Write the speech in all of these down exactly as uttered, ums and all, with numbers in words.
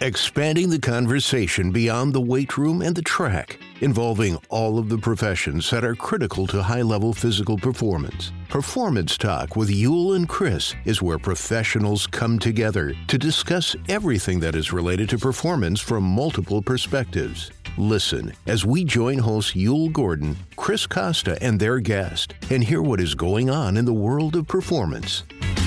expanding the conversation beyond the weight room and the track, involving all of the professions that are critical to high-level physical performance. Performance Talk with Yul and Chris is where professionals come together to discuss everything that is related to performance from multiple perspectives. Listen as we join hosts Yul Gordon, Chris Costa, and their guest, and hear what is going on in the world of performance.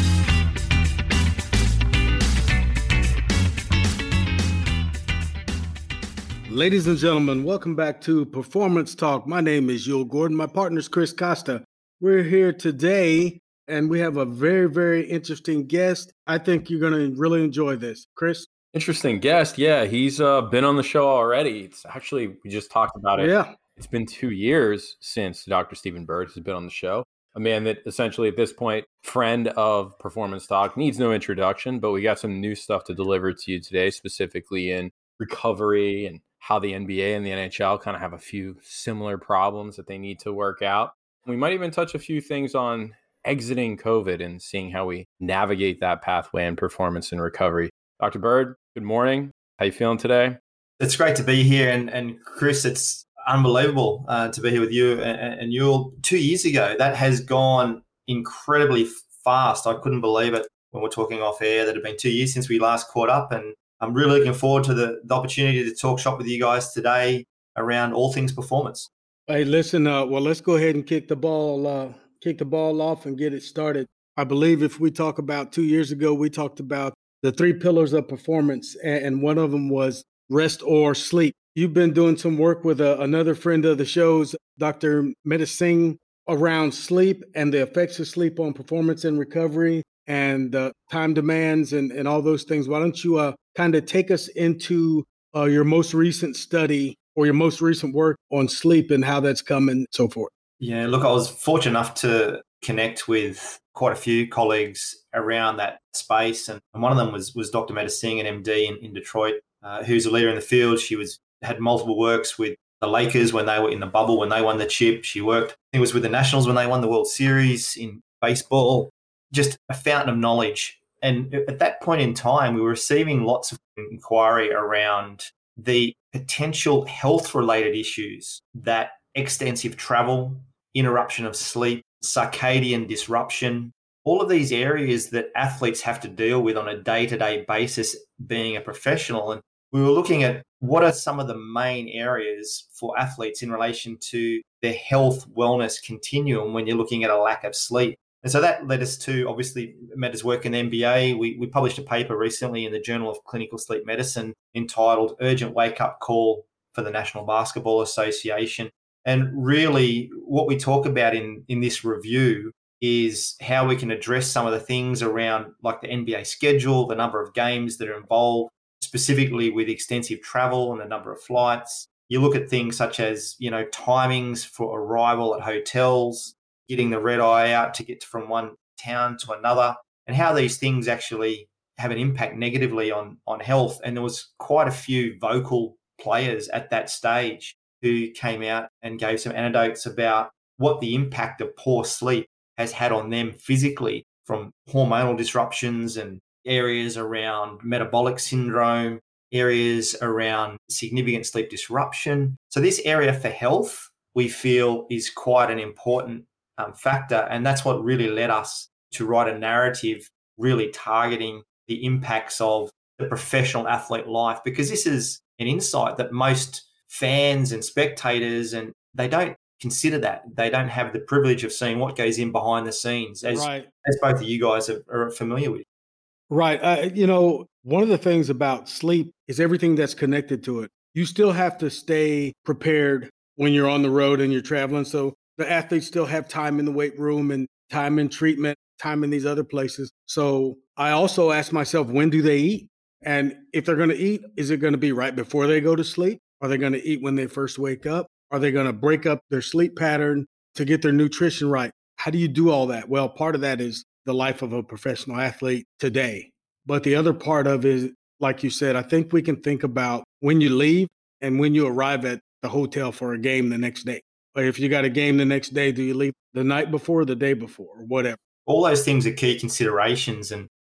Ladies and gentlemen, welcome back to Performance Talk. My name is Yul Gordon. My partner is Chris Costa. We're here today, and we have a very, very interesting guest. I think you're going to really enjoy this. Chris? Interesting guest. Yeah, he's uh, been on the show already. It's actually, we just talked about it. Yeah. It's been two years since Doctor Stephen Bird has been on the show. A man that essentially at this point, friend of Performance Talk, needs no introduction, but we got some new stuff to deliver to you today, specifically in recovery and how the N B A and the N H L kind of have a few similar problems that they need to work out. We might even touch a few things on exiting COVID and seeing how we navigate that pathway in performance and recovery. Doctor Bird, good morning. How you feeling today? It's great to be here. And, and Chris, it's unbelievable uh, to be here with you. And, and you two years ago, that has gone incredibly fast. I couldn't believe it when we're talking off air that it had been two years since we last caught up. And I'm really looking forward to the, the opportunity to talk shop with you guys today around all things performance. Hey, listen, uh, well, let's go ahead and kick the ball, uh, kick the ball off and get it started. I believe if we talk about two years ago, we talked about the three pillars of performance, and one of them was rest or sleep. You've been doing some work with a, another friend of the show's, Doctor Mehta Singh, around sleep and the effects of sleep on performance and recovery and uh, time demands and, and all those things. Why don't you uh, kind of take us into uh, your most recent study or your most recent work on sleep and how that's come and so forth? Yeah, look, I was fortunate enough to connect with quite a few colleagues around that space. And one of them was was Doctor Mehta Singh, an M D in, in Detroit, uh, who's a leader in the field. She was had multiple works with the Lakers when they were in the bubble, when they won the chip. She worked, I think it was with the Nationals when they won the World Series in baseball. Just a fountain of knowledge. And at that point in time, we were receiving lots of inquiry around the potential health-related issues that extensive travel, interruption of sleep, circadian disruption, all of these areas that athletes have to deal with on a day-to-day basis being a professional. And we were looking at what are some of the main areas for athletes in relation to their health wellness continuum when you're looking at a lack of sleep. And so that led us to, obviously, Mehta's work in the N B A. We, we published a paper recently in the Journal of Clinical Sleep Medicine entitled Urgent Wake-Up Call for the National Basketball Association. And really what we talk about in, in this review is how we can address some of the things around like the N B A schedule, the number of games that are involved, specifically with extensive travel and the number of flights. You look at things such as, you know, timings for arrival at hotels, getting the red eye out to get from one town to another, and how these things actually have an impact negatively on, on health. And there was quite a few vocal players at that stage who came out and gave some anecdotes about what the impact of poor sleep has had on them physically, from hormonal disruptions and areas around metabolic syndrome, areas around significant sleep disruption. So this area for health, we feel, is quite an important um, factor. And that's what really led us to write a narrative really targeting the impacts of the professional athlete life, because this is an insight that most fans and spectators, and they don't consider that. They don't have the privilege of seeing what goes in behind the scenes, as, right. as both of you guys are, are familiar with. Right. Uh, you know, one of the things about sleep is everything that's connected to it. You still have to stay prepared when you're on the road and you're traveling. So the athletes still have time in the weight room and time in treatment, time in these other places. So I also ask myself, when do they eat? And if they're going to eat, is it going to be right before they go to sleep? Are they going to eat when they first wake up? Are they going to break up their sleep pattern to get their nutrition right? How do you do all that? Well, part of that is the life of a professional athlete today. But the other part of it is, like you said, I think we can think about when you leave and when you arrive at the hotel for a game the next day. Or if you got a game the next day, do you leave the night before or the day before or whatever? All those things are key considerations. And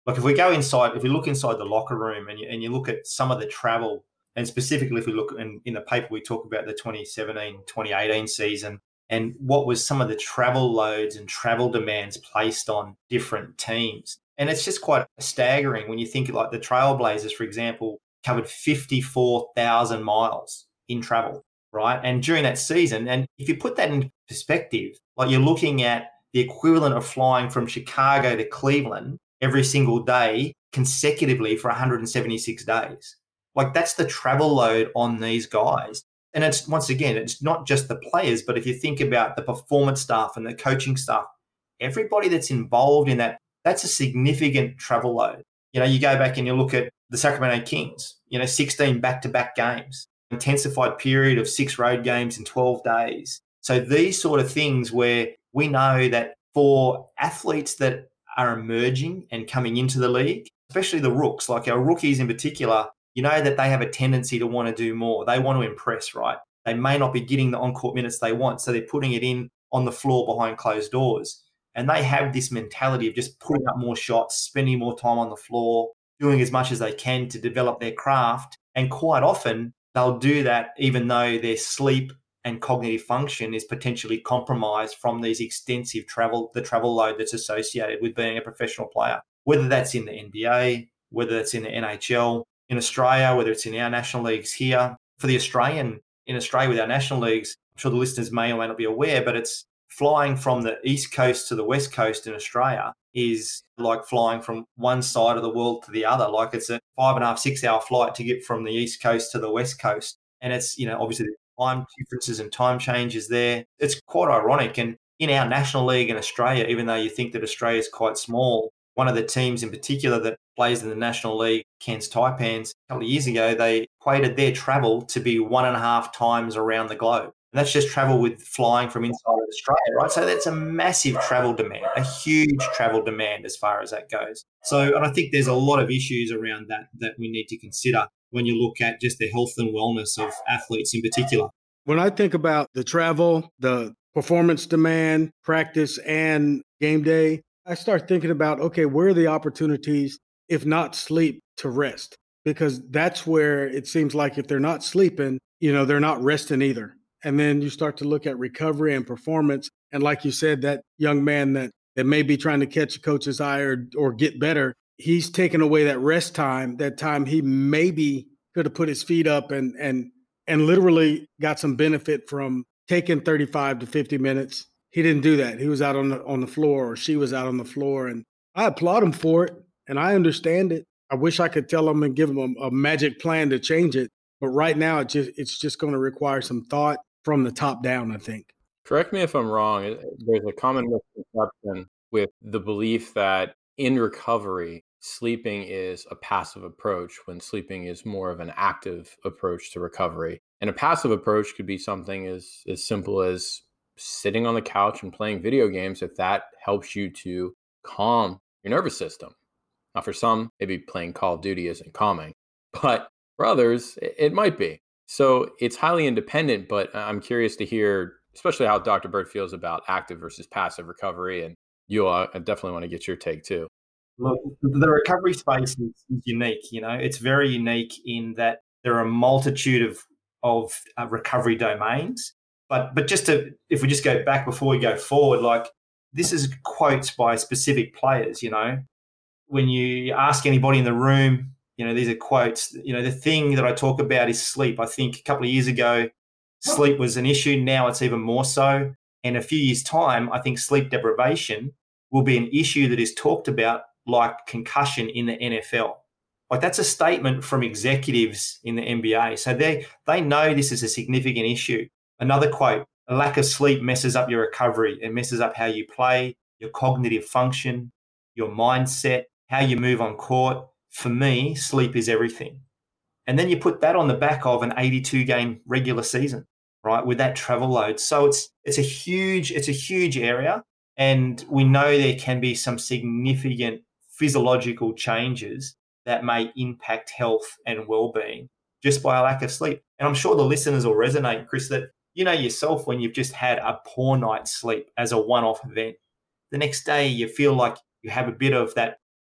Like if we go inside, if we look inside the locker room and you, and you look at some of the travel, and specifically if we look in, in the paper, we talk about the twenty seventeen twenty eighteen season and what was some of the travel loads and travel demands placed on different teams. And it's just quite staggering when you think like the Trailblazers, for example, covered fifty-four thousand miles in travel, right? And during that season, and if you put that in perspective, like you're looking at the equivalent of flying from Chicago to Cleveland every single day consecutively for one hundred seventy-six days. Like that's the travel load on these guys. And it's once again, it's not just the players, but if you think about the performance staff and the coaching staff, everybody that's involved in that, that's a significant travel load. You know, you go back and you look at the Sacramento Kings, you know, sixteen back-to-back games, intensified period of six road games in twelve days. So these sort of things where we know that for athletes that are emerging and coming into the league, especially the rooks, like our rookies in particular, you know that they have a tendency to want to do more. They want to impress, right? They may not be getting the on-court minutes they want, so they're putting it in on the floor behind closed doors. And they have this mentality of just putting up more shots, spending more time on the floor, doing as much as they can to develop their craft. And quite often, they'll do that even though their sleep and cognitive function is potentially compromised from these extensive travel, the travel load that's associated with being a professional player, whether that's in the N B A, whether that's in the N H L, in Australia, whether it's in our national leagues here. For the Australian, in Australia with our national leagues, I'm sure the listeners may or may not be aware, but it's flying from the East Coast to the West Coast in Australia is like flying from one side of the world to the other. Like it's a five and a half, six hour flight to get from the East Coast to the West Coast. And it's, you know, obviously the time differences and time changes there. It's quite ironic. And in our national league in Australia, even though you think that Australia is quite small, one of the teams in particular that plays in the National League, Cairns Taipans, a couple of years ago, they equated their travel to be one and a half times around the globe. And that's just travel with flying from inside of Australia, right? So that's a massive travel demand, a huge travel demand as far as that goes. So, and I think there's a lot of issues around that that we need to consider when you look at just the health and wellness of athletes in particular. When I think about the travel, the performance demand, practice, and game day, I start thinking about, okay, where are the opportunities, if not sleep, to rest? Because that's where it seems like if they're not sleeping, you know, they're not resting either. And then you start to look at recovery and performance. And like you said, that young man that, that may be trying to catch a coach's eye or, or get better, he's taken away that rest time, that time he maybe could have put his feet up and and and literally got some benefit from taking thirty-five to fifty minutes. He didn't do that. He was out on the on the floor, or she was out on the floor, and I applaud him for it, and I understand it. I wish I could tell him and give him a, a magic plan to change it, but right now it just it's just going to require some thought from the top down, I think. Correct me if I'm wrong. There's a common misconception with the belief that in recovery, sleeping is a passive approach when sleeping is more of an active approach to recovery. And a passive approach could be something as, as simple as sitting on the couch and playing video games if that helps you to calm your nervous system. Now, for some, maybe playing Call of Duty isn't calming, but for others, it, it might be. So it's highly independent, but I'm curious to hear, especially how Doctor Bird feels about active versus passive recovery. And you, uh, I definitely want to get your take too. Look, the recovery space is, is unique. You know, it's very unique in that there are a multitude of of uh, recovery domains. But but just to, if we just go back before we go forward, like this is quotes by specific players. You know, when you ask anybody in the room, you know, these are quotes. You know, the thing that I talk about is sleep. I think a couple of years ago, sleep was an issue. Now it's even more so. In a few years' time, I think sleep deprivation will be an issue that is talked about like concussion in the N F L. Like that's a statement from executives in the N B A. So they they know this is a significant issue. Another quote, a lack of sleep messes up your recovery. It messes up how you play, your cognitive function, your mindset, how you move on court. For me, sleep is everything. And then you put that on the back of an eighty-two game regular season, right, with that travel load. So it's it's a huge, it's a huge area. And we know there can be some significant physiological changes that may impact health and well-being just by a lack of sleep. And I'm sure the listeners will resonate, Chris, that you know yourself when you've just had a poor night's sleep as a one-off event. The next day you feel like you have a bit of that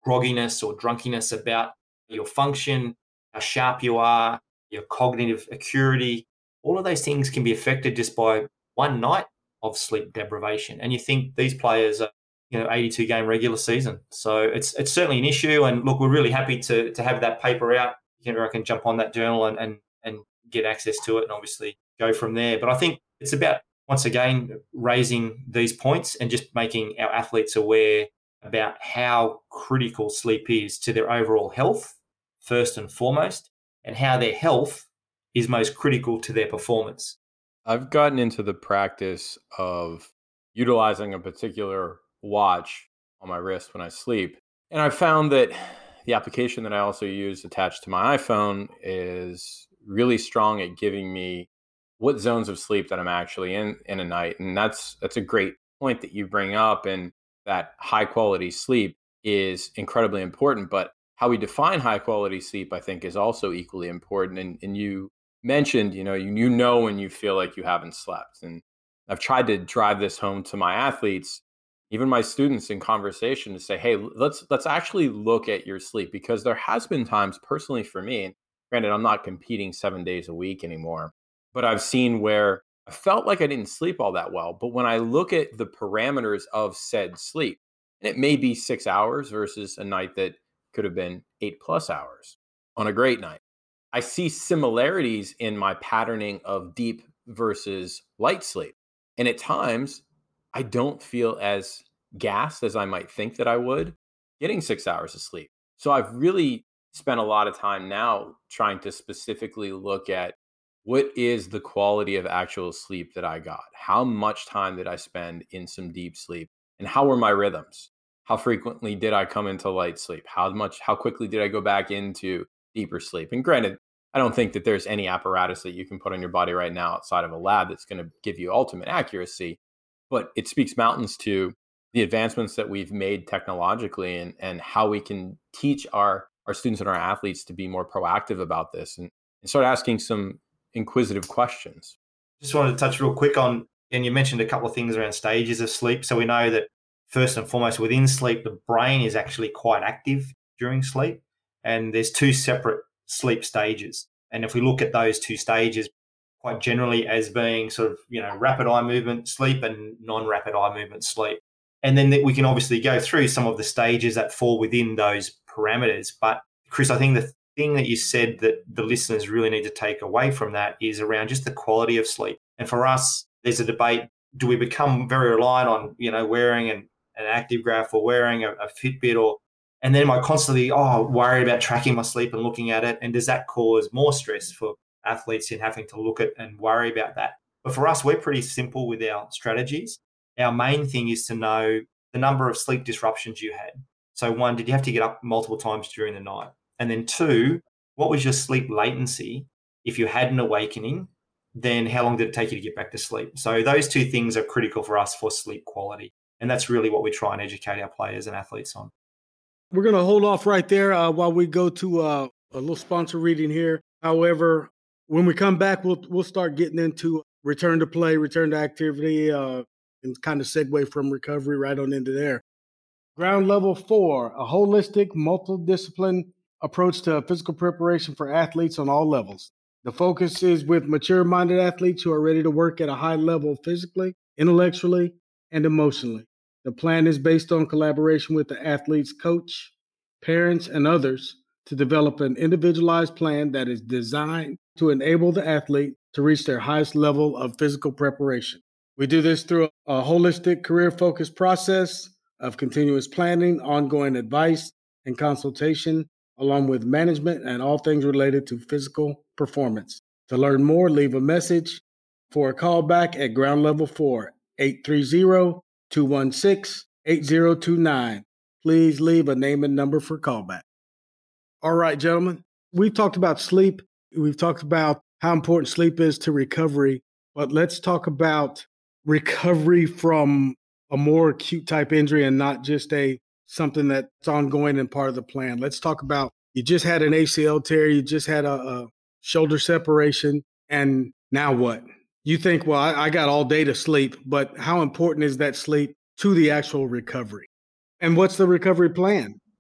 grogginess or drunkiness about your function, how sharp you are, your cognitive acuity. All of those things can be affected just by one night of sleep deprivation. And you think these players are, you know, eighty-two game regular season. So it's it's certainly an issue. And look, we're really happy to to have that paper out. You can, I can jump on that journal and, and, and get access to it and obviously go from there. But I think it's about, once again, raising these points and just making our athletes aware about how critical sleep is to their overall health, first and foremost, and how their health is most critical to their performance. I've gotten into the practice of utilizing a particular watch on my wrist when I sleep. And I found that the application that I also use attached to my iPhone is really strong at giving me what zones of sleep that I'm actually in in a night. And that's that's a great point that you bring up. And that high quality sleep is incredibly important. But how we define high quality sleep, I think, is also equally important. And, and you mentioned, you know, you, you know when you feel like you haven't slept. And I've tried to drive this home to my athletes, even my students, in conversation to say, hey, let's let's actually look at your sleep, because there has been times personally for me, and granted, I'm not competing seven days a week anymore, but I've seen where I felt like I didn't sleep all that well. But when I look at the parameters of said sleep, and it may be six hours versus a night that could have been eight plus hours on a great night, I see similarities in my patterning of deep versus light sleep. And at times, I don't feel as gassed as I might think that I would getting six hours of sleep. So I've really spent a lot of time now trying to specifically look at what is the quality of actual sleep that I got? How much time did I spend in some deep sleep? And how were my rhythms? How frequently did I come into light sleep? How much, how quickly did I go back into deeper sleep? And granted, I don't think that there's any apparatus that you can put on your body right now outside of a lab that's going to give you ultimate accuracy. But it speaks mountains to the advancements that we've made technologically, and, and how we can teach our, our students and our athletes to be more proactive about this and, and start asking some inquisitive questions. Just wanted to touch real quick on, and you mentioned a couple of things around stages of sleep. So we know that first and foremost, within sleep, the brain is actually quite active during sleep. And there's two separate sleep stages. And if we look at those two stages quite generally as being sort of, you know, rapid eye movement sleep and non-rapid eye movement sleep. And then we can obviously go through some of the stages that fall within those parameters. But Chris, I think the thing that you said that the listeners really need to take away from that is around just the quality of sleep. And for us, there's a debate. Do we become very reliant on, you know, wearing an, an active graph or wearing a, a Fitbit, or, and then am I constantly, oh, worried about tracking my sleep and looking at it? And does that cause more stress for athletes in having to look at and worry about that? But for us, we're pretty simple with our strategies. Our main thing is to know the number of sleep disruptions you had. So one, did you have to get up multiple times during the night? And then two, what was your sleep latency? If you had an awakening, then how long did it take you to get back to sleep? So those two things are critical for us for sleep quality. And that's really what we try and educate our players and athletes on. We're going to hold off right there uh, while we go to uh, a little sponsor reading here. However, when we come back, we'll we'll start getting into return to play, return to activity, uh, and kind of segue from recovery right on into there. Ground level four, a holistic, multidiscipline approach to physical preparation for athletes on all levels. The focus is with mature-minded athletes who are ready to work at a high level physically, intellectually, and emotionally. The plan is based on collaboration with the athlete's coach, parents, and others to develop an individualized plan that is designed to enable the athlete to reach their highest level of physical preparation. We do this through a holistic, career-focused process of continuous planning, ongoing advice, and consultation, along with management and all things related to physical performance. To learn more, leave a message for a call back at Ground Level four, eight three zero, two one six, eight zero two nine. Please leave a name and number for callback. All right, gentlemen, we've talked about sleep. We've talked about how important sleep is to recovery, but let's talk about recovery from a more acute type injury and not just a something that's ongoing and part of the plan. Let's talk about, you just had an A C L tear, you just had a, a shoulder separation, and now what? You think, well, I, I got all day to sleep, but how important is that sleep to the actual recovery? And what's the recovery plan?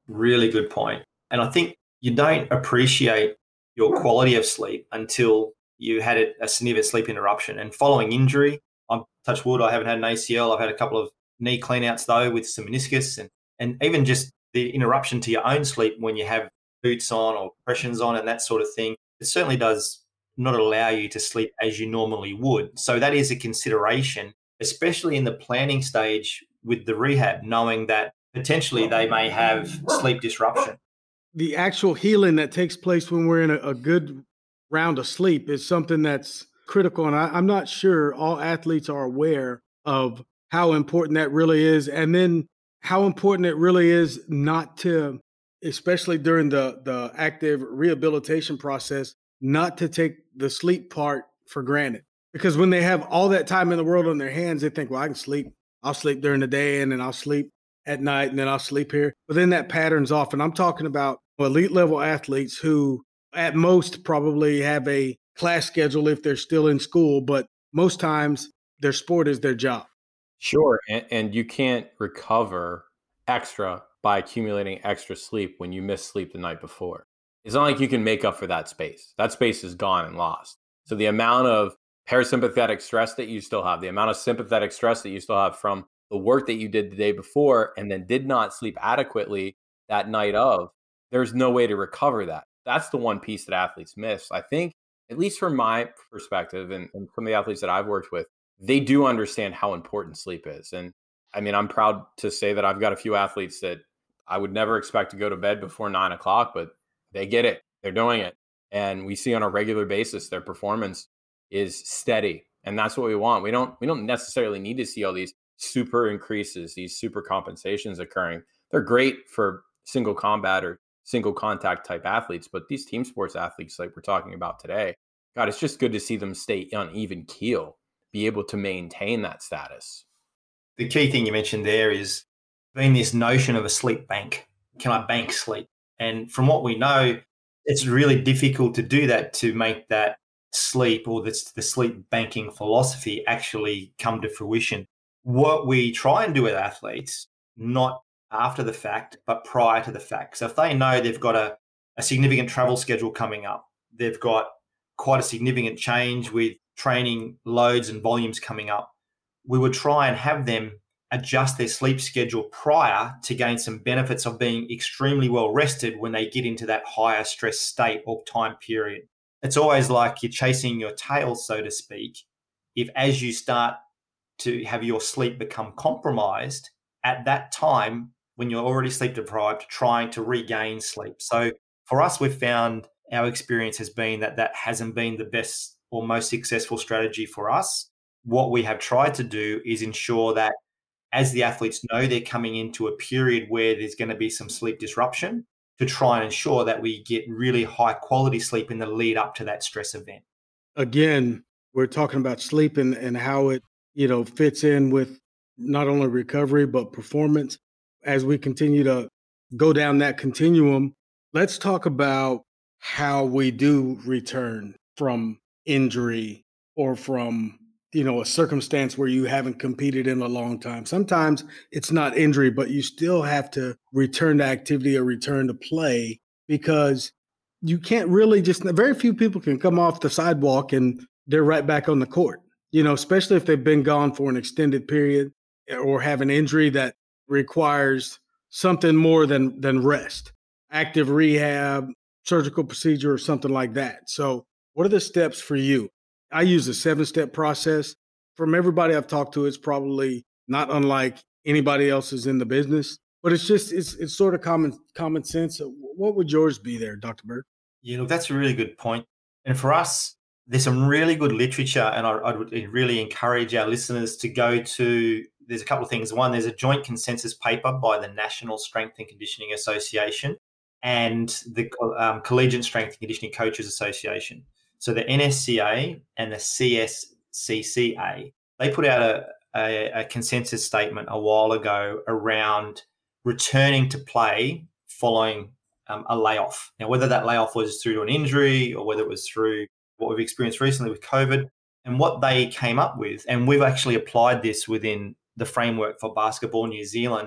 Really good point. And I think you don't appreciate your quality of sleep until you had a significant sleep interruption. And following injury, I'm touch wood, I haven't had an A C L. I've had a couple of knee cleanouts though with some meniscus, and, and even just the interruption to your own sleep when you have boots on or compressions on and that sort of thing. It certainly does not allow you to sleep as you normally would. So that is a consideration, especially in the planning stage with the rehab, knowing that potentially they may have sleep disruption. The actual healing that takes place when we're in a, a good round of sleep is something that's critical. And I, I'm not sure all athletes are aware of how important that really is. And then how important it really is not to, especially during the, the active rehabilitation process, not to take the sleep part for granted. Because when they have all that time in the world on their hands, they think, well, I can sleep. I'll sleep during the day and then I'll sleep at night and then I'll sleep here. But then that pattern's off. And I'm talking about elite level athletes who at most probably have a class schedule if they're still in school, but most times their sport is their job. Sure. And, and you can't recover extra by accumulating extra sleep when you miss sleep the night before. It's not like you can make up for that space. That space is gone and lost. So the amount of parasympathetic stress that you still have, the amount of sympathetic stress that you still have from the work that you did the day before and then did not sleep adequately that night of, there's no way to recover that. That's the one piece that athletes miss. I think, at least from my perspective and, and from the athletes that I've worked with, they do understand how important sleep is. And I mean, I'm proud to say that I've got a few athletes that I would never expect to go to bed before nine o'clock, but they get it. They're doing it. And we see on a regular basis, their performance is steady. And that's what we want. We don't, we don't necessarily need to see all these super increases, these super compensations occurring. They're great for single combat or single contact type athletes, but these team sports athletes like we're talking about today, God, it's just good to see them stay on even keel, be able to maintain that status. The key thing you mentioned there is being this notion of a sleep bank. Can I bank sleep? And from what we know, it's really difficult to do that, to make that sleep or this, the sleep banking philosophy actually come to fruition. What we try and do with athletes, not after the fact, but prior to the fact. So if they know they've got a, a significant travel schedule coming up, they've got quite a significant change with training loads and volumes coming up, we would try and have them adjust their sleep schedule prior to gain some benefits of being extremely well rested when they get into that higher stress state or time period. It's always like you're chasing your tail, so to speak. If as you start to have your sleep become compromised, at that time, when you're already sleep deprived, trying to regain sleep. So for us, we've found our experience has been that that hasn't been the best or most successful strategy for us. What we have tried to do is ensure that as the athletes know they're coming into a period where there's going to be some sleep disruption, to try and ensure that we get really high quality sleep in the lead up to that stress event. Again, we're talking about sleep and, and how it, you know, fits in with not only recovery, but performance. As we continue to go down that continuum, let's talk about how we do return from injury or from, you know, a circumstance where you haven't competed in a long time. Sometimes it's not injury, but you still have to return to activity or return to play, because you can't really just, very few people can come off the sidewalk and they're right back on the court, you know, especially if they've been gone for an extended period or have an injury that requires something more than than rest, active rehab, surgical procedure, or something like that. So what are the steps for you? I use a seven-step process. From everybody I've talked to, it's probably not unlike anybody else's in the business, but it's just, it's it's sort of common common sense. What would yours be there, Doctor Bird? Yeah, look, that's a really good point. And for us, there's some really good literature, and I, I would really encourage our listeners to go to, there's a couple of things. One, there's a joint consensus paper by the National Strength and Conditioning Association and the um, Collegiate Strength and Conditioning Coaches Association. So the N S C A and the C S C C A, they put out a, a, a consensus statement a while ago around returning to play following um, a layoff. Now, whether that layoff was through an injury or whether it was through what we've experienced recently with COVID, and what they came up with, and we've actually applied this within the framework for Basketball New Zealand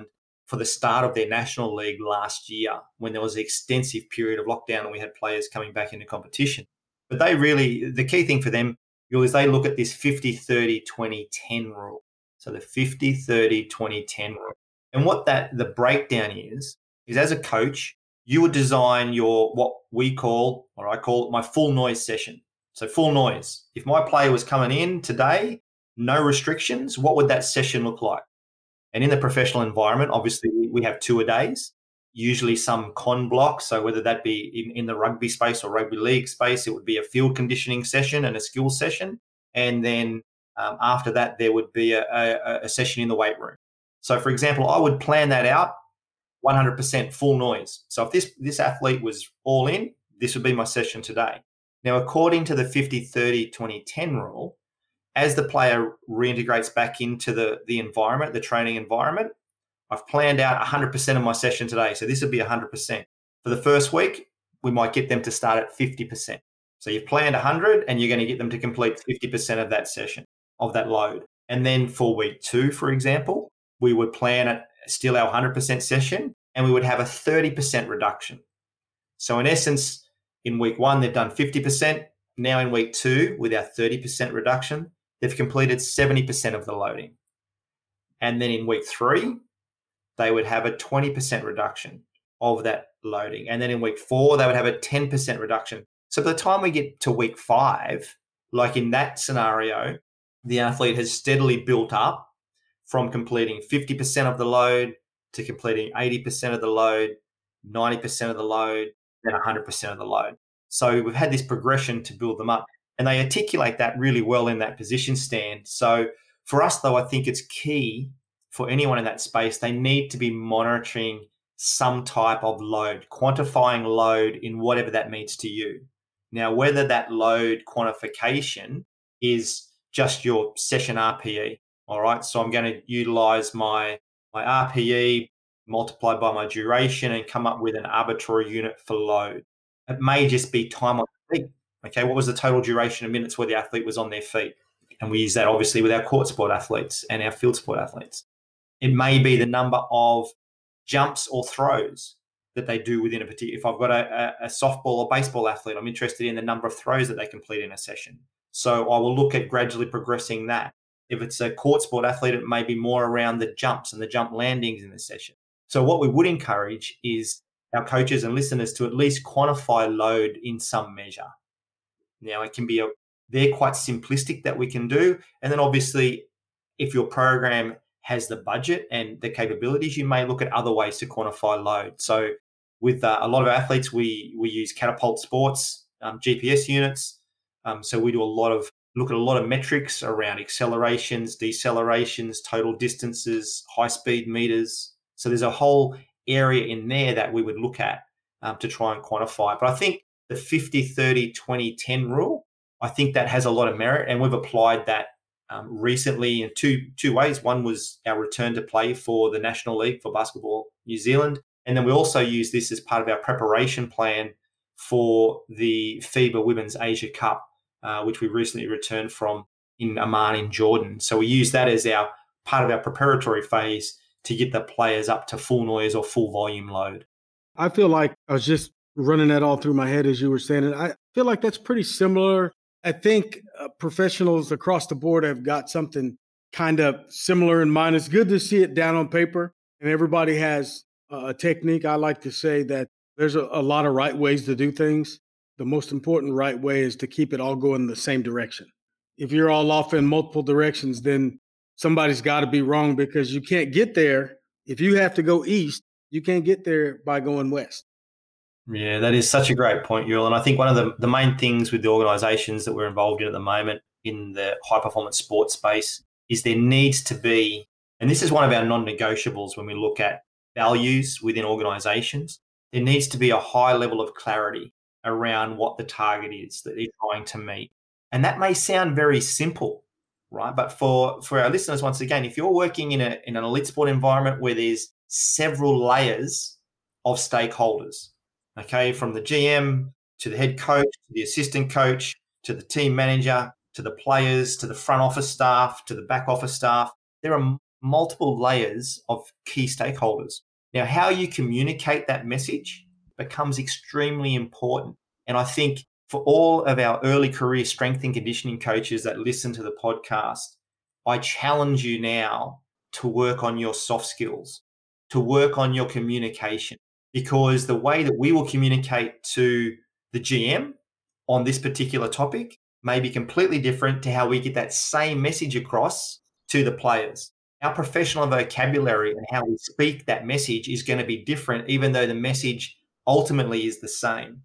for the start of their national league last year when there was an extensive period of lockdown and we had players coming back into competition. But they really, the key thing for them is they look at this fifty thirty twenty ten rule. So the fifty thirty twenty ten rule. And what that the breakdown is, is as a coach, you would design your, what we call, or I call it my full noise session. So full noise. If my player was coming in today, no restrictions, what would that session look like? And in the professional environment, obviously we have two-a-days, usually some con block. So whether that be in, in the rugby space or rugby league space, it would be a field conditioning session and a skills session. And then um, after that, there would be a, a, a session in the weight room. So for example, I would plan that out one hundred percent full noise. So if this, this athlete was all in, this would be my session today. Now, according to the fifty thirty twenty ten rule, as the player reintegrates back into the, the environment, the training environment, I've planned out one hundred percent of my session today. So this would be one hundred percent. For the first week, we might get them to start at fifty percent. So you've planned one hundred and you're going to get them to complete fifty percent of that session, of that load. And then for week two, for example, we would plan at still our one hundred percent session and we would have a thirty percent reduction. So in essence, in week one, they've done fifty percent. Now in week two, with our thirty percent reduction, they've completed seventy percent of the loading. And then in week three, they would have a twenty percent reduction of that loading. And then in week four, they would have a ten percent reduction. So by the time we get to week five, like in that scenario, the athlete has steadily built up from completing fifty percent of the load to completing eighty percent of the load, ninety percent of the load, then one hundred percent of the load. So we've had this progression to build them up. And they articulate that really well in that position stand. So for us, though, I think it's key for anyone in that space, they need to be monitoring some type of load, quantifying load in whatever that means to you. Now, whether that load quantification is just your session R P E, all right? So I'm going to utilize my, my R P E multiplied by my duration and come up with an arbitrary unit for load. It may just be time on the feet. Okay, what was the total duration of minutes where the athlete was on their feet? And we use that obviously with our court sport athletes and our field sport athletes. It may be the number of jumps or throws that they do within a particular. If I've got a, a, a softball or baseball athlete, I'm interested in the number of throws that they complete in a session. So I will look at gradually progressing that. If it's a court sport athlete, it may be more around the jumps and the jump landings in the session. So what we would encourage is our coaches and listeners to at least quantify load in some measure. Now, it can be, a, they're quite simplistic that we can do. And then obviously, if your program has the budget and the capabilities, you may look at other ways to quantify load. So with uh, a lot of athletes, we we use Catapult Sports um, G P S units. Um, so we do a lot of, look at a lot of metrics around accelerations, decelerations, total distances, high speed meters. So there's a whole area in there that we would look at um, to try and quantify. But I think the fifty thirty twenty ten rule, I think that has a lot of merit, and we've applied that um, recently in two two ways. One was our return to play for the National League for Basketball New Zealand, and then we also use this as part of our preparation plan for the FIBA Women's Asia Cup, uh, which we recently returned from in Amman in Jordan. So we use that as our part of our preparatory phase to get the players up to full noise or full volume load. I feel like I was just running that all through my head as you were saying it. I feel like that's pretty similar. I think uh, professionals across the board have got something kind of similar in mind. It's good to see it down on paper, and everybody has uh, a technique. I like to say that there's a, a lot of right ways to do things. The most important right way is to keep it all going the same direction. If you're all off in multiple directions, then somebody's got to be wrong, because you can't get there. If you have to go east, you can't get there by going west. Yeah, that is such a great point, Yul. And I think one of the, the main things with the organisations that we're involved in at the moment in the high-performance sports space is there needs to be, and this is one of our non-negotiables when we look at values within organisations, there needs to be a high level of clarity around what the target is that they're trying to meet. And that may sound very simple, right? But for, for our listeners, once again, if you're working in, a, in an elite sport environment where there's several layers of stakeholders, okay, from the G M to the head coach, to the assistant coach, to the team manager, to the players, to the front office staff, to the back office staff, there are multiple layers of key stakeholders. Now, how you communicate that message becomes extremely important. And I think for all of our early career strength and conditioning coaches that listen to the podcast, I challenge you now to work on your soft skills, to work on your communication, because the way that we will communicate to the G M on this particular topic may be completely different to how we get that same message across to the players. Our professional vocabulary and how we speak that message is going to be different, even though the message ultimately is the same.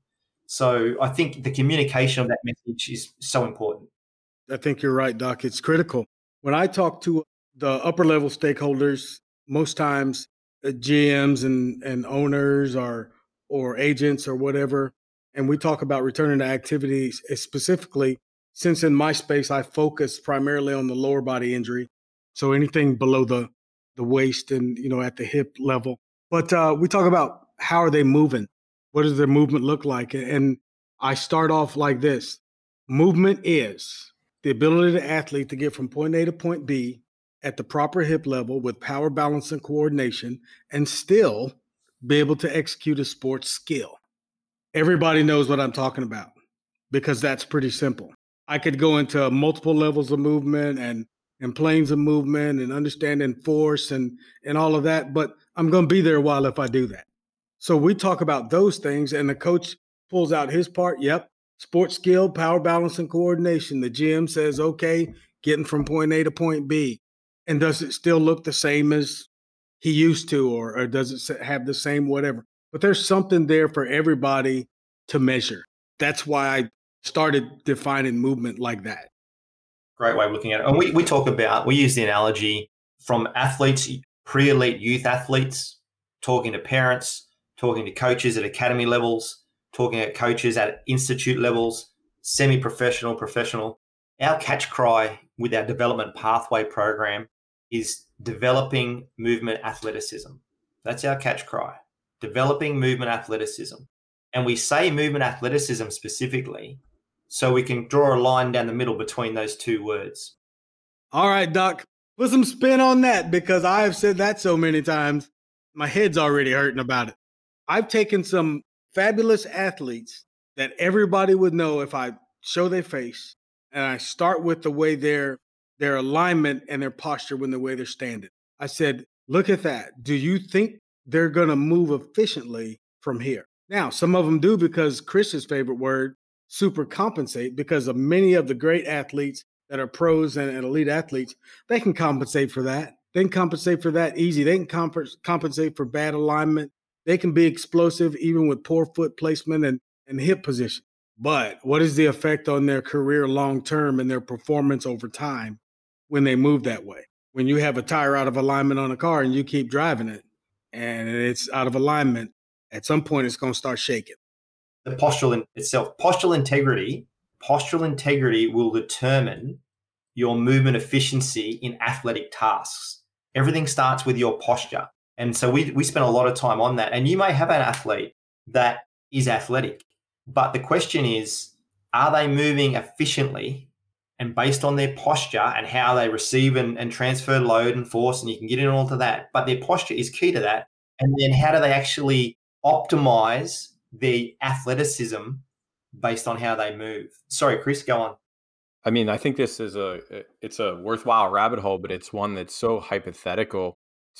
So I think the communication of that message is so important. I think you're right, Doc. It's critical. When I talk to the upper level stakeholders, most times uh, G Ms and, and owners or, or agents or whatever, and we talk about returning to activities specifically, since in my space, I focus primarily on the lower body injury. So anything below the, the waist and, you know, at the hip level. But uh, we talk about how are they moving? What does their movement look like? And I start off like this. Movement is the ability of the athlete to get from point A to point B at the proper hip level with power, balance, and coordination, and still be able to execute a sports skill. Everybody knows what I'm talking about because that's pretty simple. I could go into multiple levels of movement and, and planes of movement and understanding force and, and all of that, but I'm going to be there a while if I do that. So we talk about those things, and the coach pulls out his part. Yep. Sports skill, power, balance, and coordination. The G M says, okay, getting from point A to point B. And does it still look the same as he used to, or, or does it have the same whatever? But there's something there for everybody to measure. That's why I started defining movement like that. Great way of looking at it. And we, we talk about, we use the analogy from athletes, pre-elite youth athletes, talking to parents, talking to coaches at academy levels, talking at coaches at institute levels, semi-professional, professional. Our catch cry with our development pathway program is developing movement athleticism. That's our catch cry, developing movement athleticism. And we say movement athleticism specifically so we can draw a line down the middle between those two words. All right, Doc, put some spin on that because I have said that so many times. My head's already hurting about it. I've taken some fabulous athletes that everybody would know if I show their face, and I start with the way their their alignment and their posture when the way they're standing. I said, look at that. Do you think they're going to move efficiently from here? Now, some of them do because Chris's favorite word, super compensate, because of many of the great athletes that are pros and, and elite athletes, they can compensate for that. They can compensate for that easy. They can comp- compensate for bad alignment. They can be explosive even with poor foot placement and, and hip position. But what is the effect on their career long-term and their performance over time when they move that way? When you have a tire out of alignment on a car and you keep driving it and it's out of alignment, at some point it's going to start shaking. The postural in itself, postural integrity, postural integrity will determine your movement efficiency in athletic tasks. Everything starts with your posture. And so we, we spend a lot of time on that. And you may have an athlete that is athletic, but the question is, are they moving efficiently and based on their posture and how they receive and, and transfer load and force, and you can get in all to that, but their posture is key to that. And then how do they actually optimize their athleticism based on how they move? Sorry, Chris, go on. I mean, I think this is a, it's a worthwhile rabbit hole, but it's one that's so hypothetical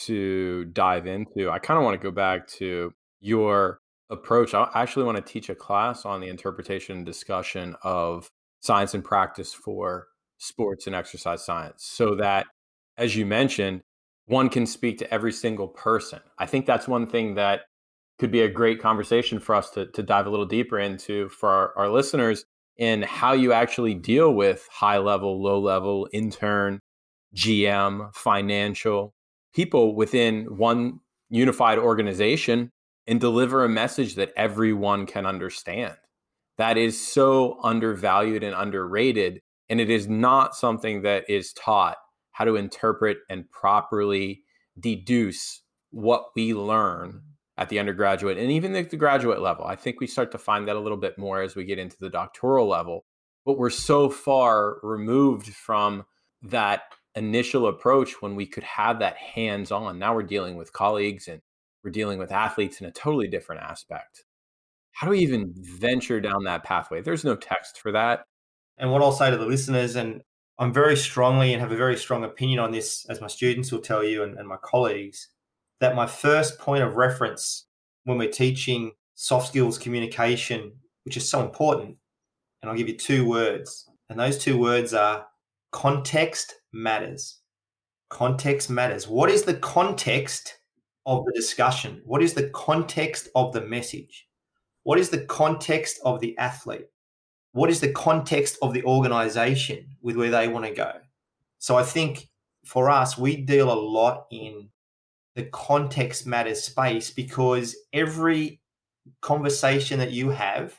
to dive into. I kind of want to go back to your approach. I actually want to teach a class on the interpretation and discussion of science and practice for sports and exercise science so that, as you mentioned, one can speak to every single person. I think that's one thing that could be a great conversation for us to, to dive a little deeper into for our, our listeners in how you actually deal with high level, low level, intern, G M, financial people within one unified organization and deliver a message that everyone can understand. That is so undervalued and underrated. And it is not something that is taught how to interpret and properly deduce what we learn at the undergraduate and even the graduate level. I think we start to find that a little bit more as we get into the doctoral level, but we're so far removed from that initial approach when we could have that hands-on. Now we're dealing with colleagues and we're dealing with athletes in a totally different aspect. How do we even venture down that pathway? There's no text for that. And what I'll say to the listeners, and I'm very strongly and have a very strong opinion on this, as my students will tell you and, and my colleagues, that my first point of reference when we're teaching soft skills communication, which is so important, and I'll give you two words. And those two words are context matters. Context matters. What is the context of the discussion? What is the context of the message? What is the context of the athlete? What is the context of the organization with where they want to go? So I think for us, we deal a lot in the context matters space, because every conversation that you have,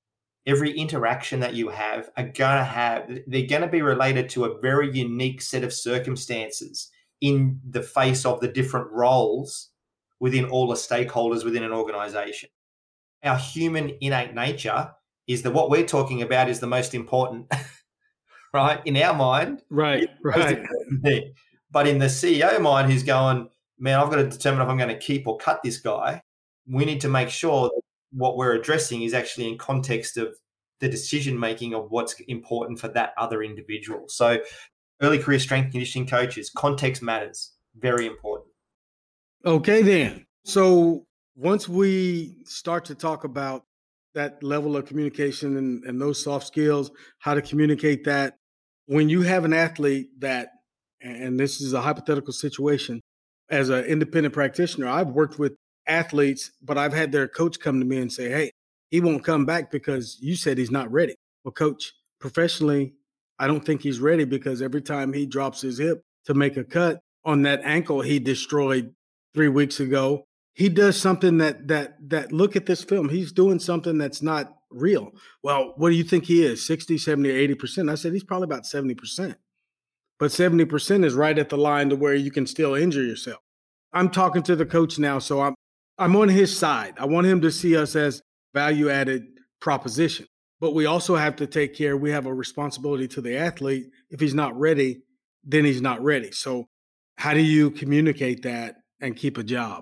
every interaction that you have are going to have, they're going to be related to a very unique set of circumstances in the face of the different roles within all the stakeholders within an organization. Our human innate nature is that what we're talking about is the most important, right? In our mind. Right, right. But in the C E O mind, who's going, man, I've got to determine if I'm going to keep or cut this guy, we need to make sure that what we're addressing is actually in context of the decision-making of what's important for that other individual. So early career strength and conditioning coaches, context matters. Very important. Okay, then. So once we start to talk about that level of communication and, and those soft skills, how to communicate that, when you have an athlete that, and this is a hypothetical situation, as an independent practitioner, I've worked with athletes, but I've had their coach come to me and say, hey, he won't come back because you said he's not ready. Well, coach, professionally, I don't think he's ready, because every time he drops his hip to make a cut on that ankle he destroyed three weeks ago, he does something that, that, that look at this film, he's doing something that's not real. Well, what do you think he is? sixty, seventy, or eighty percent? I said, he's probably about seventy percent. But seventy percent is right at the line to where you can still injure yourself. I'm talking to the coach now, so I'm I'm on his side. I want him to see us as value-added proposition. But we also have to take care. We have a responsibility to the athlete. If he's not ready, then he's not ready. So how do you communicate that and keep a job?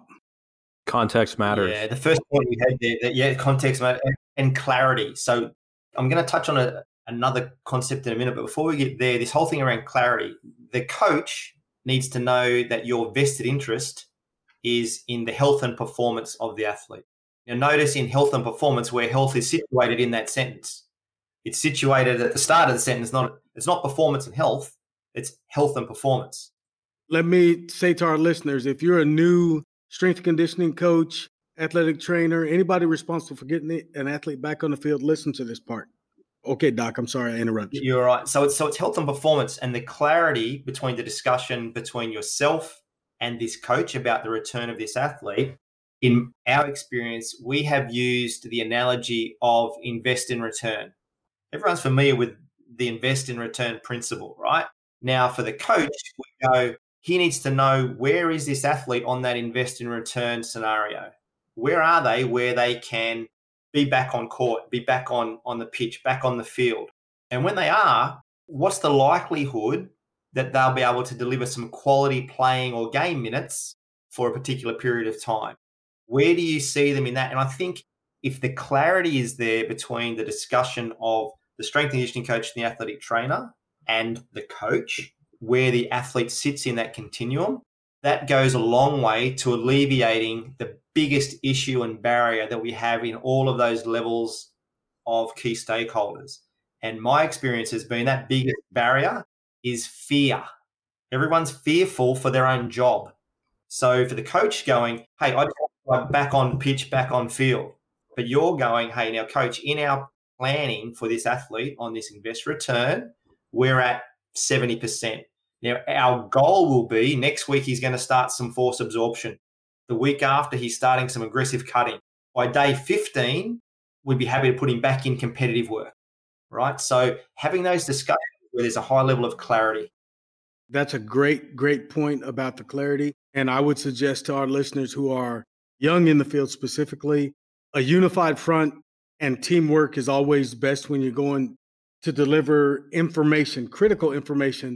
Context matters. Yeah, the first point we had there, that, yeah, context matters and clarity. So I'm going to touch on a, another concept in a minute, but before we get there, this whole thing around clarity, the coach needs to know that your vested interest is in the health and performance of the athlete. Now, notice in health and performance where health is situated in that sentence. It's situated at the start of the sentence. Not It's not performance and health. It's health and performance. Let me say to our listeners, if you're a new strength and conditioning coach, athletic trainer, anybody responsible for getting an athlete back on the field, listen to this part. Okay, Doc, I'm sorry I interrupted you. You're right. So it's, so it's health and performance, and the clarity between the discussion between yourself and this coach about the return of this athlete. In our experience, we have used the analogy of invest in return. Everyone's familiar with the invest in return principle, right? Now, for the coach, we go, he needs to know, where is this athlete on that invest in return scenario? Where are they where they can be back on court, be back on, on the pitch, back on the field? And when they are, what's the likelihood that they'll be able to deliver some quality playing or game minutes for a particular period of time? Where do you see them in that? And I think if the clarity is there between the discussion of the strength and conditioning coach and the athletic trainer and the coach, where the athlete sits in that continuum, that goes a long way to alleviating the biggest issue and barrier that we have in all of those levels of key stakeholders. And my experience has been that biggest barrier is fear. Everyone's fearful for their own job. So for the coach going, hey, I just want back on pitch, back on field. But you're going, hey, now coach, in our planning for this athlete on this invest return, we're at seventy percent. Now, our goal will be next week he's going to start some force absorption. The week after, he's starting some aggressive cutting. By day fifteen, we'd be happy to put him back in competitive work, right? So having those discussions where there's a high level of clarity. That's a great, great point about the clarity. And I would suggest to our listeners who are young in the field specifically, a unified front and teamwork is always best when you're going to deliver information, critical information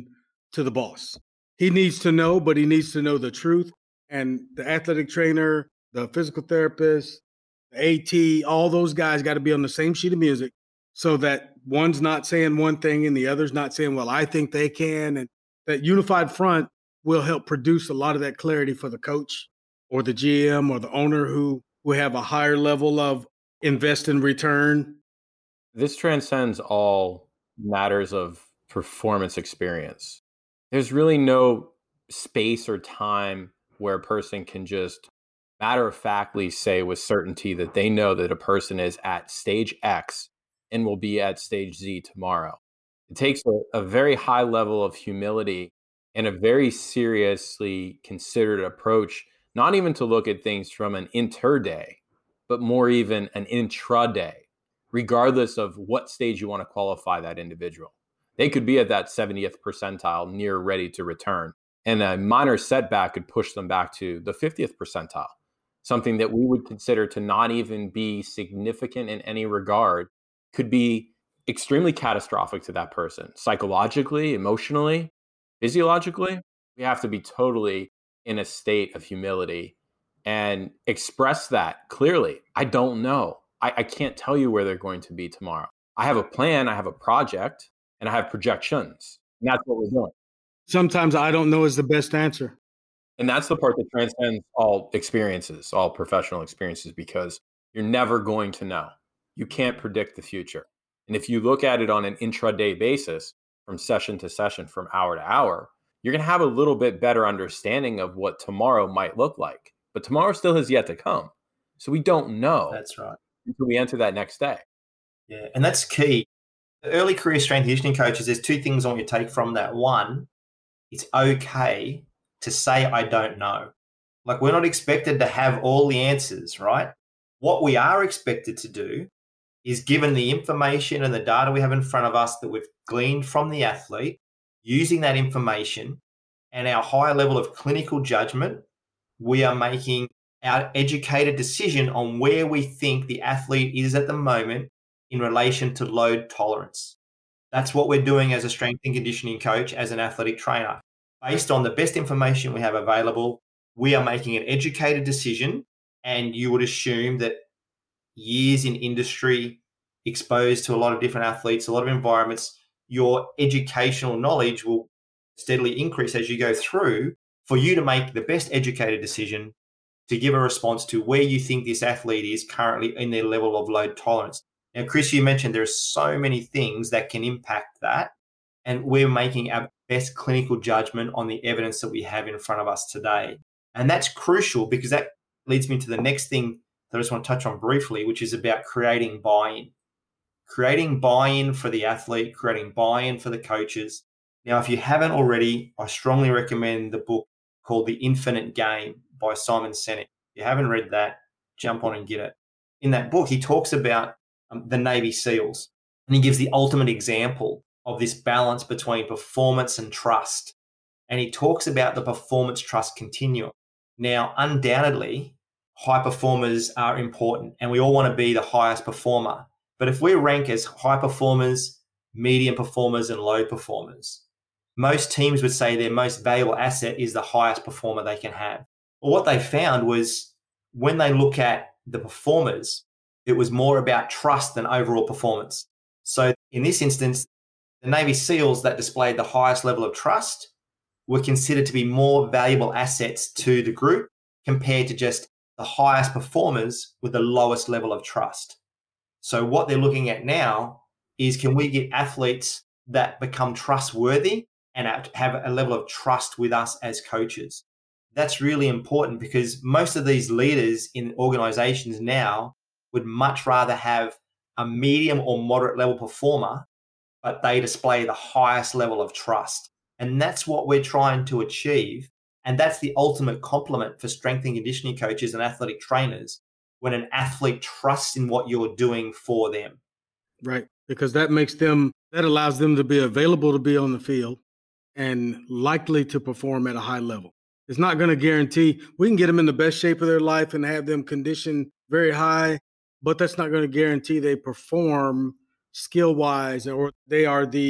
to the boss. He needs to know, but he needs to know the truth. And the athletic trainer, the physical therapist, the AT, all those guys got to be on the same sheet of music so that one's not saying one thing and the other's not saying, well, I think they can. And that unified front will help produce a lot of that clarity for the coach or the G M or the owner who, who have a higher level of invest in return. This transcends all matters of performance experience. There's really no space or time where a person can just matter-of-factly say with certainty that they know that a person is at stage X and will be at stage Z tomorrow. It takes a, a very high level of humility and a very seriously considered approach, not even to look at things from an inter-day, but more even an intraday, regardless of what stage you want to qualify that individual. They could be at that seventieth percentile, near ready to return, and a minor setback could push them back to the fiftieth percentile, something that we would consider to not even be significant in any regard, could be extremely catastrophic to that person, psychologically, emotionally, physiologically. We have to be totally in a state of humility and express that clearly. I don't know. I, I can't tell you where they're going to be tomorrow. I have a plan, I have a project, and I have projections. And that's what we're doing. Sometimes I don't know is the best answer. And that's the part that transcends all experiences, all professional experiences, because you're never going to know. You can't predict the future. And if you look at it on an intraday basis, from session to session, from hour to hour, you're going to have a little bit better understanding of what tomorrow might look like. But tomorrow still has yet to come. So we don't know. That's right. Until we enter that next day. Yeah, and that's key. The early career strength and conditioning coaches, there's two things I want you to take from that. One, it's okay to say, I don't know. Like, we're not expected to have all the answers, right? What we are expected to do is, given the information and the data we have in front of us that we've gleaned from the athlete, using that information and our higher level of clinical judgment, we are making our educated decision on where we think the athlete is at the moment in relation to load tolerance. That's what we're doing as a strength and conditioning coach, as an athletic trainer. Based on the best information we have available, we are making an educated decision, and you would assume that years in industry, exposed to a lot of different athletes, a lot of environments, your educational knowledge will steadily increase as you go through for you to make the best educated decision to give a response to where you think this athlete is currently in their level of load tolerance. Now, Chris, you mentioned there are so many things that can impact that, and we're making our best clinical judgment on the evidence that we have in front of us today. And that's crucial, because that leads me to the next thing that I just want to touch on briefly, which is about creating buy-in. Creating buy-in for the athlete, creating buy-in for the coaches. Now, if you haven't already, I strongly recommend the book called The Infinite Game by Simon Sinek. If you haven't read that, jump on and get it. In that book, he talks about um, the Navy SEALs, and he gives the ultimate example of this balance between performance and trust. And he talks about the performance trust continuum. Now, undoubtedly, high performers are important, and we all want to be the highest performer. But if we rank as high performers, medium performers, and low performers, most teams would say their most valuable asset is the highest performer they can have. Well, what they found was, when they look at the performers, it was more about trust than overall performance. So in this instance, the Navy SEALs that displayed the highest level of trust were considered to be more valuable assets to the group compared to just the highest performers with the lowest level of trust. So what they're looking at now is, can we get athletes that become trustworthy and have a level of trust with us as coaches? That's really important, because most of these leaders in organizations now would much rather have a medium or moderate level performer, but they display the highest level of trust. And that's what we're trying to achieve. And that's the ultimate compliment for strength and conditioning coaches and athletic trainers, when an athlete trusts in what you're doing for them. Right. Because that makes them, that allows them to be available to be on the field and likely to perform at a high level. It's not going to guarantee, we can get them in the best shape of their life and have them conditioned very high, but that's not going to guarantee they perform skill-wise, or they are the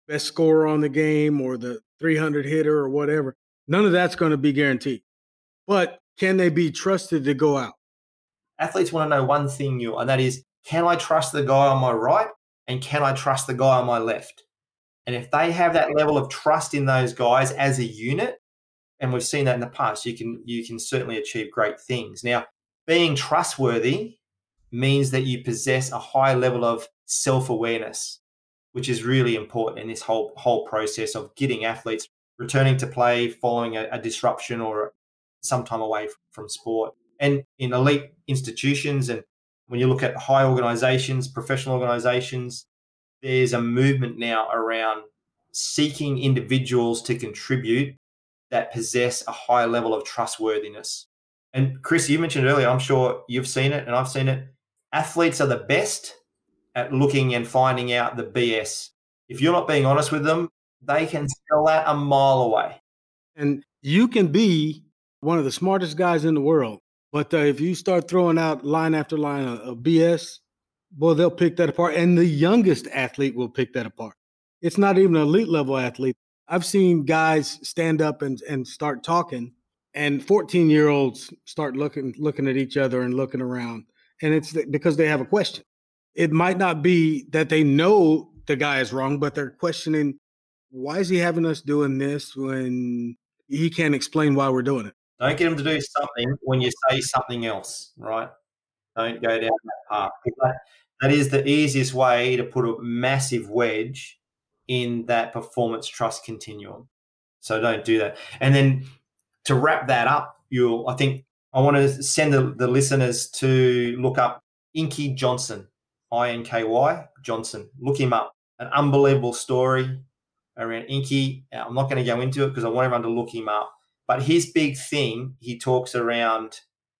best scorer on the game or the three hundred hitter or whatever. None of that's going to be guaranteed. But can they be trusted to go out? Athletes want to know one thing, you, and that is, can I trust the guy on my right and can I trust the guy on my left? And if they have that level of trust in those guys as a unit, and we've seen that in the past, you can you can certainly achieve great things. Now, being trustworthy means that you possess a high level of self-awareness, which is really important in this whole whole process of getting athletes returning to play following a, a disruption or some time away from sport. And in elite institutions, and when you look at high organizations, professional organizations, there's a movement now around seeking individuals to contribute that possess a high level of trustworthiness. And Chris, you mentioned earlier, I'm sure you've seen it and I've seen it. Athletes are the best at looking and finding out the B S. If you're not being honest with them, they can sell that a mile away. And you can be one of the smartest guys in the world, but uh, if you start throwing out line after line of, of B S, boy, they'll pick that apart. And the youngest athlete will pick that apart. It's not even an elite level athlete. I've seen guys stand up and, and start talking, and fourteen-year-olds start looking looking at each other and looking around. And it's because they have a question. It might not be that they know the guy is wrong, but they're questioning, why is he having us doing this when he can't explain why we're doing it? Don't get him to do something when you say something else, right? Don't go down that path. That, that is the easiest way to put a massive wedge in that performance trust continuum. So don't do that. And then to wrap that up, you'll, I think I want to send the, the listeners to look up Inky Johnson, I N K Y Johnson. Look him up. An unbelievable story around Inky. I'm not going to go into it because I want everyone to look him up. But his big thing he talks around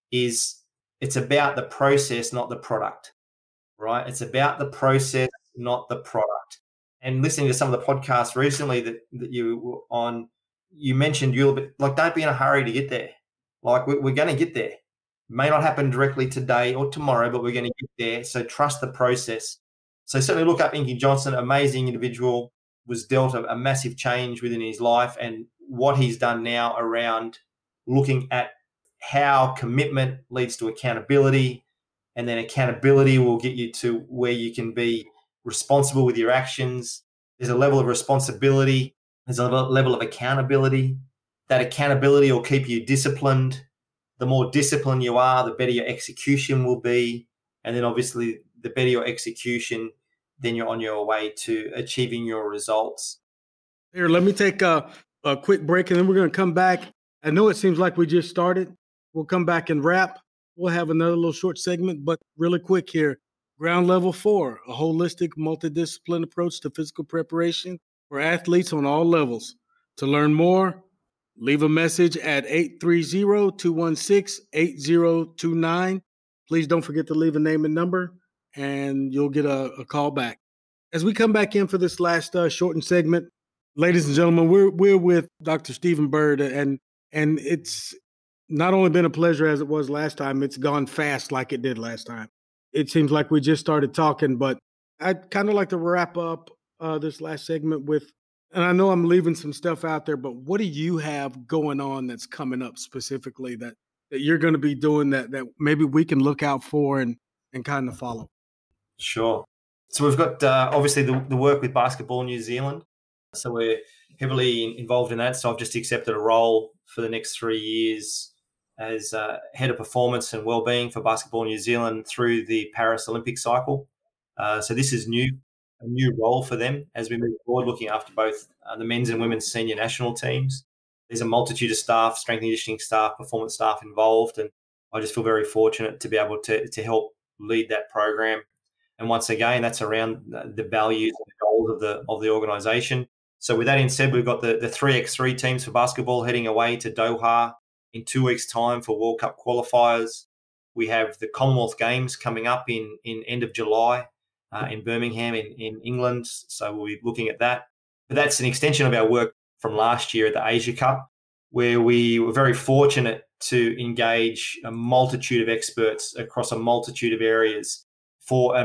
is it's about the process, not the product, right? It's about the process, not the product. And listening to some of the podcasts recently that, that you were on, you mentioned you'll be like, don't be in a hurry to get there. Like we're, we're going to get there. It may not happen directly today or tomorrow, but we're going to get there. So trust the process. So certainly look up Inky Johnson, amazing individual, was dealt a, a massive change within his life, and what he's done now around looking at how commitment leads to accountability, and then accountability will get you to where you can be responsible with your actions. There's a level of responsibility. There's a level of accountability. That accountability will keep you disciplined. The more disciplined you are, the better your execution will be. And then obviously the better your execution, then you're on your way to achieving your results. Here, let me take a, a quick break and then we're going to come back. I know it seems like we just started. We'll come back and wrap. We'll have another little short segment, but really quick here. Ground Level four, a holistic, multidisciplinary approach to physical preparation for athletes on all levels. To learn more, leave a message at eight three zero, two one six, eight zero two nine. Please don't forget to leave a name and number, and you'll get a, a call back. As we come back in for this last uh, shortened segment, ladies and gentlemen, we're we're with Doctor Stephen Bird, and and it's not only been a pleasure as it was last time, it's gone fast like it did last time. It seems like we just started talking, but I'd kind of like to wrap up uh, this last segment with, and I know I'm leaving some stuff out there, but what do you have going on that's coming up specifically that, that you're going to be doing that that maybe we can look out for and, and kind of follow? Sure. So we've got uh, obviously the, the work with Basketball New Zealand. So we're heavily involved in that. So I've just accepted a role for the next three years as uh, head of performance and wellbeing for Basketball New Zealand through the Paris Olympic cycle. Uh, so this is new, a new role for them as we move forward, looking after both uh, the men's and women's senior national teams. There's a multitude of staff, strength and conditioning staff, performance staff involved, and I just feel very fortunate to be able to to help lead that program. And once again, that's around the values and the goals of the of the organisation. So with that in said, we've got the, the three by three teams for basketball heading away to Doha in two weeks' time for World Cup qualifiers. We have the Commonwealth Games coming up in, in end of July uh, in Birmingham in, in England. So we'll be looking at that. But that's an extension of our work from last year at the Asia Cup, where we were very fortunate to engage a multitude of experts across a multitude of areas for um,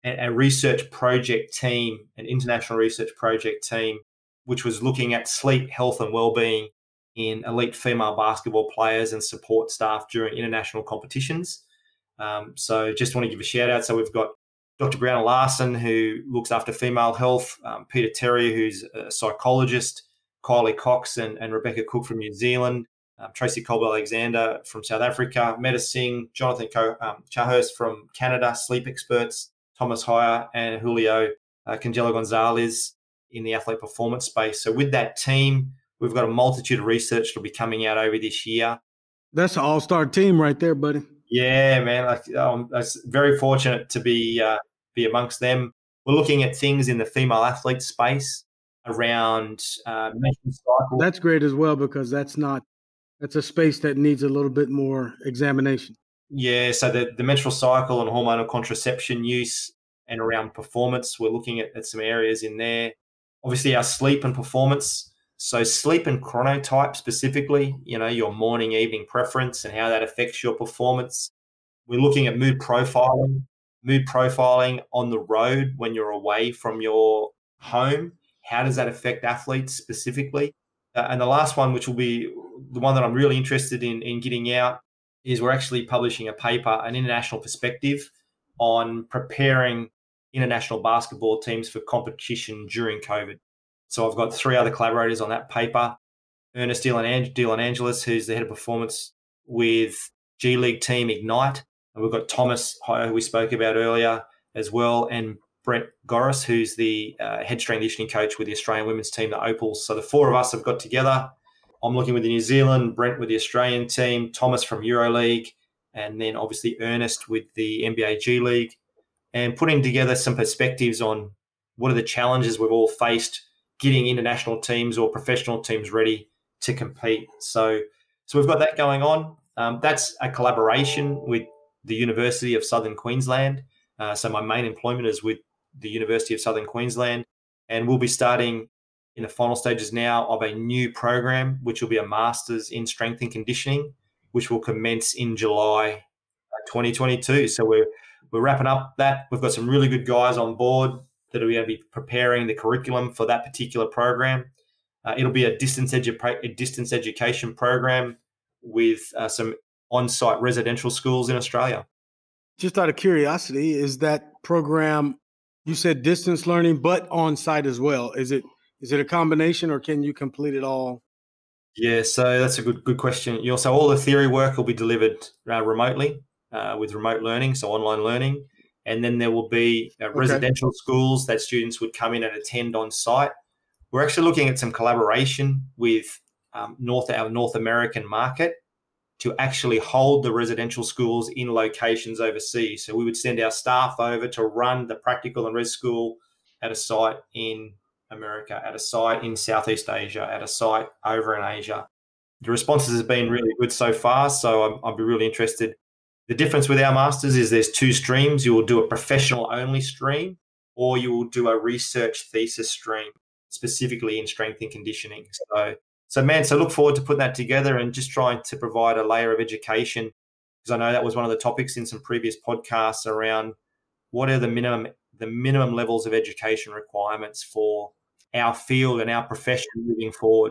a, a research project team, an international research project team, which was looking at sleep, health, and well-being in elite female basketball players and support staff during international competitions. Um, so just want to give a shout out. So we've got Doctor Brianna Larson, who looks after female health, um, Peter Terry, who's a psychologist, Kylie Cox and, and Rebecca Cook from New Zealand, um, Tracy Colby-Alexander from South Africa, Meta Singh, Jonathan Co- um, Chahurst from Canada, sleep experts, Thomas Heyer and Julio uh, Cangelo Gonzalez in the athlete performance space. So with that team, we've got a multitude of research that will be coming out over this year. That's an all-star team right there, buddy. Yeah, man. Like, um, I was very fortunate to be uh, be amongst them. We're looking at things in the female athlete space around uh, menstrual cycle. That's great as well, because that's not that's a space that needs a little bit more examination. Yeah, so the, the menstrual cycle and hormonal contraception use and around performance, we're looking at, at some areas in there. Obviously, our sleep and performance. So sleep and chronotype specifically, you know, your morning, evening preference and how that affects your performance. We're looking at mood profiling, mood profiling on the road when you're away from your home. How does that affect athletes specifically? Uh, and the last one, which will be the one that I'm really interested in, in getting out, is we're actually publishing a paper, an international perspective on preparing international basketball teams for competition during COVID. So I've got three other collaborators on that paper. Ernest Delanangelis, who's the head of performance with G League team Ignite. And we've got Thomas, who we spoke about earlier as well, and Brent Goris, who's the uh, head strength conditioning coach with the Australian women's team, the Opals. So the four of us have got together. I'm looking with the New Zealand, Brent with the Australian team, Thomas from EuroLeague, and then obviously Ernest with the N B A G League, and putting together some perspectives on what are the challenges we've all faced getting international teams or professional teams ready to compete. So, so we've got that going on. Um, that's a collaboration with the University of Southern Queensland. Uh, so my main employment is with the University of Southern Queensland, and we'll be starting in the final stages now of a new program, which will be a master's in strength and conditioning, which will commence in July twenty twenty-two. So we're we're wrapping up that. We've got some really good guys on board that are going to be preparing the curriculum for that particular program. Uh, it'll be a distance, edu- a distance education program with uh, some on-site residential schools in Australia. Just out of curiosity, is that program, you said distance learning, but on-site as well? Is it is it a combination, or can you complete it all? Yeah, so that's a good good question. You also, all the theory work will be delivered uh, remotely uh, with remote learning, so online learning. And then there will be uh, residential okay. schools that students would come in and attend on site. We're actually looking at some collaboration with um, North our North American market to actually hold the residential schools in locations overseas. So we would send our staff over to run the practical and res school at a site in America, at a site in Southeast Asia, at a site over in Asia. The responses have been really good so far, so I'm, I'd be really interested. The difference with our masters is there's two streams. You will do a professional only stream, or you will do a research thesis stream specifically in strength and conditioning. So, so man, so look forward to putting that together and just trying to provide a layer of education, because I know that was one of the topics in some previous podcasts around what are the minimum the minimum levels of education requirements for our field and our profession moving forward.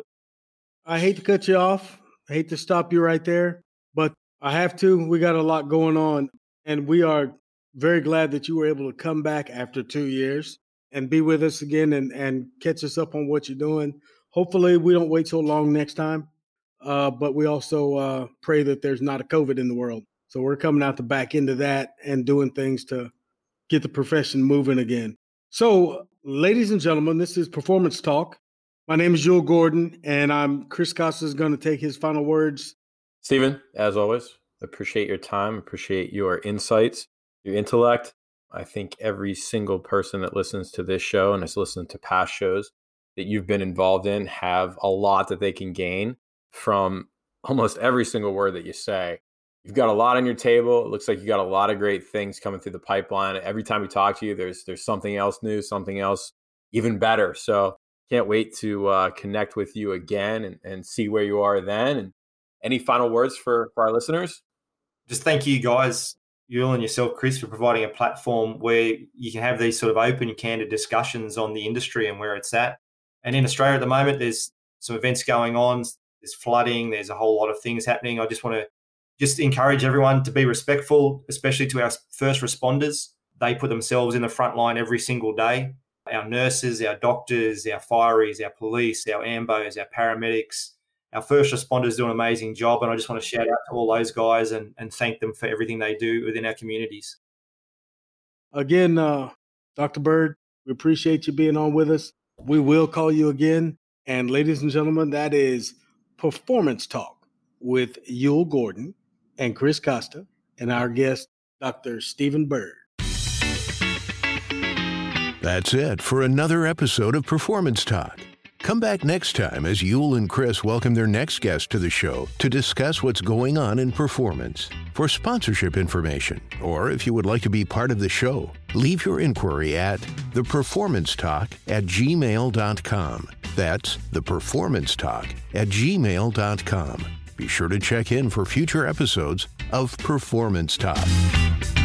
I hate to cut you off. I hate to stop you right there, but I have to. We got a lot going on, and we are very glad that you were able to come back after two years and be with us again and, and catch us up on what you're doing. Hopefully we don't wait so long next time, uh, but we also uh, pray that there's not a COVID in the world. So we're coming out the back end of that and doing things to get the profession moving again. So, ladies and gentlemen, this is Performance Talk. My name is Joel Gordon, and I'm Chris Costa is going to take his final words. Stephen, as always, appreciate your time, appreciate your insights, your intellect. I think every single person that listens to this show and has listened to past shows that you've been involved in have a lot that they can gain from almost every single word that you say. You've got a lot on your table. It looks like you got a lot of great things coming through the pipeline. Every time we talk to you, there's there's something else new, something else even better. So can't wait to uh, connect with you again and, and see where you are then. And any final words for, for our listeners? Just thank you guys you and yourself, Chris, for providing a platform where you can have these sort of open, candid discussions on the industry and where it's at. And in Australia at the moment, there's some events going on. There's flooding. There's a whole lot of things happening. I just want to just encourage everyone to be respectful, especially to our first responders. They put themselves in the front line every single day. Our nurses, our doctors, our fireys, our police, our ambos, our paramedics, our first responders do an amazing job. And I just want to shout out to all those guys and, and thank them for everything they do within our communities. Again, uh, Doctor Bird, we appreciate you being on with us. We will call you again. And ladies and gentlemen, that is Performance Talk with Yul Gordon and Chris Costa and our guest, Doctor Stephen Bird. That's it for another episode of Performance Talk. Come back next time as Yul and Chris welcome their next guest to the show to discuss what's going on in performance. For sponsorship information, or if you would like to be part of the show, leave your inquiry at theperformancetalk at gmail dot com. That's theperformancetalk at gmail dot com. Be sure to check in for future episodes of Performance Talk.